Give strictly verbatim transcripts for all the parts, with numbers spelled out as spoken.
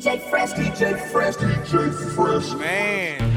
J Fresh, D J Fresh, D J Fresh. Man.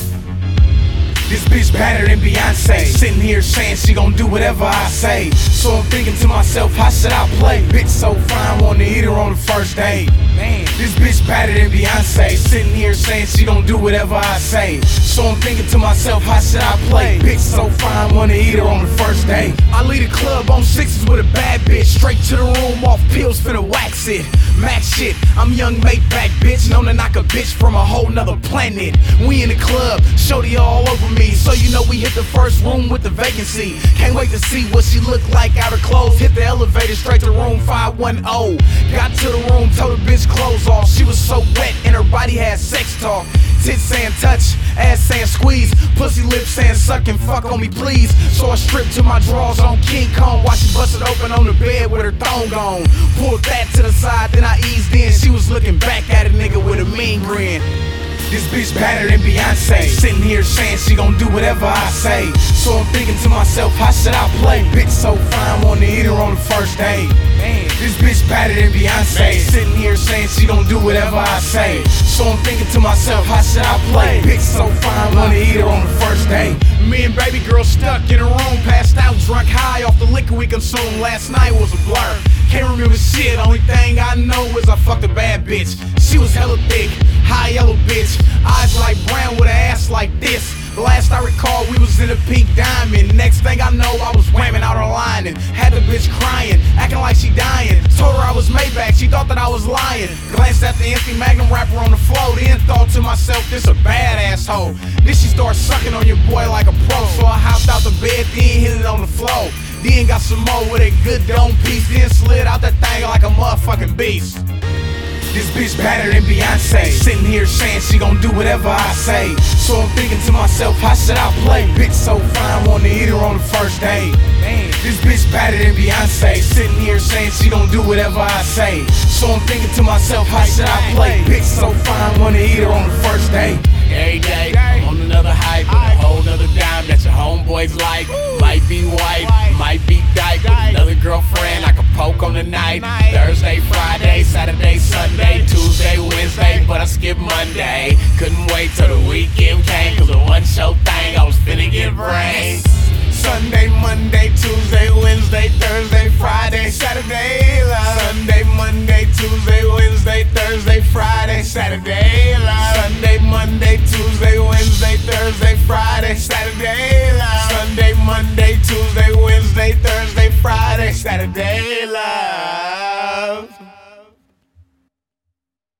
This bitch better than Beyonce. Sitting here saying she gon' do whatever I say. So I'm thinking to myself, how should I play? Bitch so fine, wanna eat her on the first date. Man, this bitch better than Beyonce. Sitting here saying she gon' do whatever I say. So I'm thinking to myself, how should I play? Bitch so fine, wanna eat her on the first date. I leave the club on sixes with a bad bitch. Straight to the room, off pills, finna wax it. Max shit, I'm young Maybach, bitch. Known to knock a bitch from a whole nother planet. We in the club, shorty all over me. So you know we hit the first room with the vacancy. Can't wait to see what she look like out of clothes. Hit the elevator straight to room five one zero. Got to the room, told the bitch clothes off. She was so wet and her body had sex talk. Tits saying touch, ass saying squeeze, pussy lips saying suck and fuck on me please. So I stripped to my drawers on King Kong. Watch she bust it open on the bed with her thong on. Pulled that to the side, then I eased in. She was looking back at a nigga with a mean grin. This bitch better than Beyonce. Sitting here saying she gon' do whatever I say. So I'm thinking to myself, how should I play? Bitch so fine, wanna eat her on the first date. Man, this bitch better than Beyonce. Sitting here saying she gon' do whatever I say. So I'm thinking to myself, how should I play? Bitch so fine, wanna eat her on the first date. Me and baby girl stuck in a room, passed out, drunk high off the liquor we consumed. Last night was a blur. Can't remember shit, only thing I know is I fucked a bad bitch. She was hella thick, high yellow bitch. Eyes like brown with an ass like this. The last I recall, we was in a pink diamond. Next thing I know, I was whamming out her lining. Had the bitch crying, acting like she dying. Told her I was Maybach, she thought that I was lying. Glanced at the empty Magnum wrapper on the floor, then thought to myself, this a bad asshole. Then she started sucking on your boy like a pro. So I hopped out the bed, then hit it on the floor. Then got some more with a good dome piece, then slid out that thing like a motherfucking beast. This bitch better than Beyonce. Sitting here saying she gon' do whatever I say. So I'm thinking to myself, how should I play? Bitch so fine, wanna eat her on the first date. Man, this bitch better than Beyonce. Sitting here saying she gon' do whatever I say. So I'm thinking to myself, how should I play? Bitch so fine, wanna eat her on the first date. Every day, I'm on another hype with a whole nother dime that your homeboys like. Might be white, might be dyke with another girlfriend I can poke on the night. Thursday, Friday, Saturday, Sunday, Tuesday, Wednesday, but I skipped Monday. Couldn't wait till the weekend came, cause the one show thing I was finna get brains. Sunday, Monday, Tuesday, Wednesday, Thursday, Friday, Saturday, love. Sunday, Monday, Tuesday, Wednesday, Thursday, Friday, Saturday, love. Sunday, Monday, Tuesday, Wednesday, Thursday, Friday, Saturday, love. Sunday, Monday, Tuesday, Wednesday, Thursday, Friday, Saturday.